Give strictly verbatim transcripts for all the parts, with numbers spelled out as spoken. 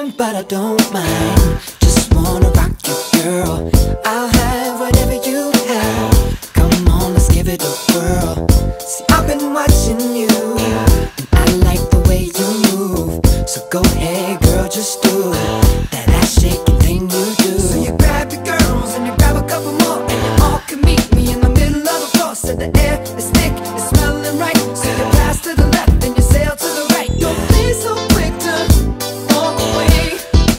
soon, but I don't mind. Just wanna rock you, girl. I'll have whatever you have. Come on, let's give it a whirl. See, I've been watching you, and I like the way you move. So go ahead, girl, just do that ass shaking thing you do. So you grab your girls and you grab a couple more, and you all can meet me in the middle of the floor. So the air is thick, it's smelling right. So you pass to the left and you sail to the right. Don't be so quick to walk away.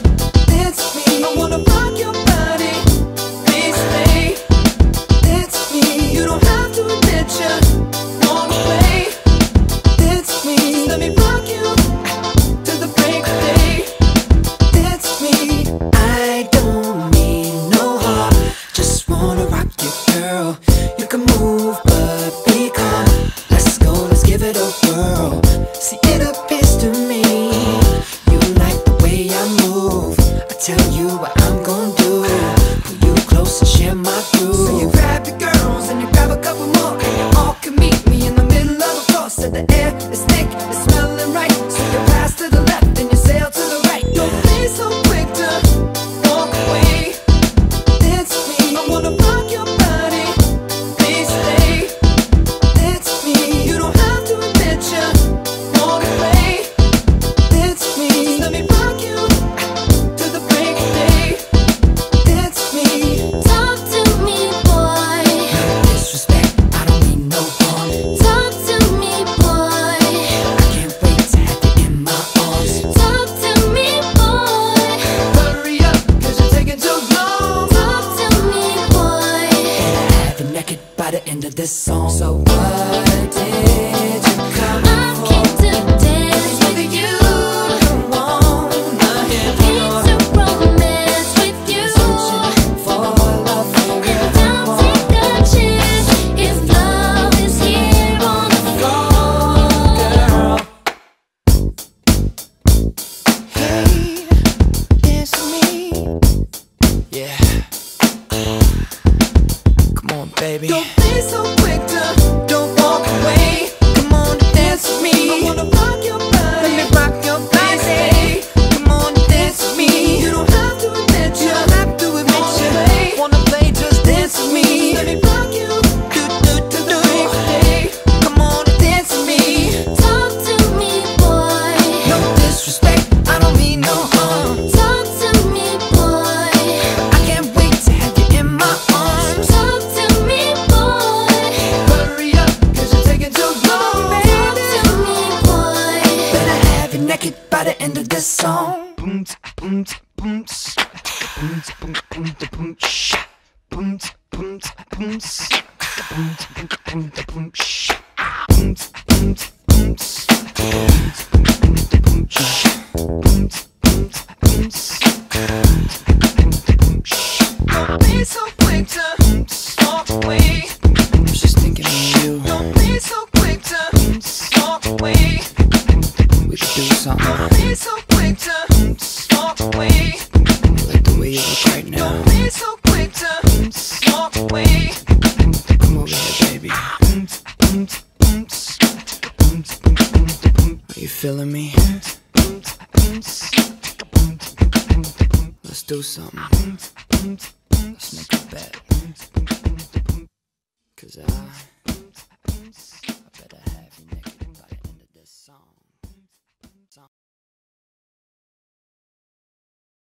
Dance with me, I wanna rock your body. Please stay. Dance with me, you don't have to admit you want away. Dance with me, just let me rock you to the break of day. Dance with me, I don't mean no harm. Just wanna rock you, girl. You can move, but be calm. Let's go, let's give it a whirl. See, it appears to me you like the way I move. I tell you what I'm gonna do. Pull you close and share my groove. So you grab your girls and you grab a couple more, and you all can meet me in the middle of the floor. So the air is thick, it's smelling right. So you pass to the left and you sail to the right. Don't be so quick to walk away. Dance with me, I wanna rock your body. Please stay. Dance with me, you don't have to admit you want away. Dance with me, let me rock you to the break of day. Dance with me. Talk to me, boy. No disrespect, I don't mean no harm. Talk to me, boy. I can't wait to have you in my arms. Talk to me, boy. Hurry up, cause you're taking too long. Talk to me, boy. And I have you naked by the end of this song. So what did you come I for? came to dance with you. Don't wanna hear Came more. to romance with you. Searching for love And forevermore. I'll take a chance if love is here on the floor. Girl, hey, it's me. Yeah. Come on, baby. Don't be so quick to don't walk away. Come on, dance with me. I wanna rock your body. Let me rock your body. Come on, dance with me. You don't have to admit you don't have to admit you wanna play, just dance with me. Let me rock you do do do do. Come on, dance with me. Talk to me, boy. No disrespect, I don't mean no harm. Talk to me, boy. I can't wait to have you in my arms. Talk to me, boy. Hurry up, cause you're taking too long, Talk baby. to me, boy. Better have you naked by the end of this song. Boom, boom, boom, boom, boom, boom, boom, boom, boom, boom, boom, boom, boom, boom, boom, boom, boom, boom, don't be so quick to walk away. I'm just thinking of you. Don't be so quick to walk away. We could do something. Don't be so quick to walk away. Like the way you look right now. Don't be so quick to walk away. Come over here, baby. Are you feeling me? Let's do something. Let's make a bet. Cause I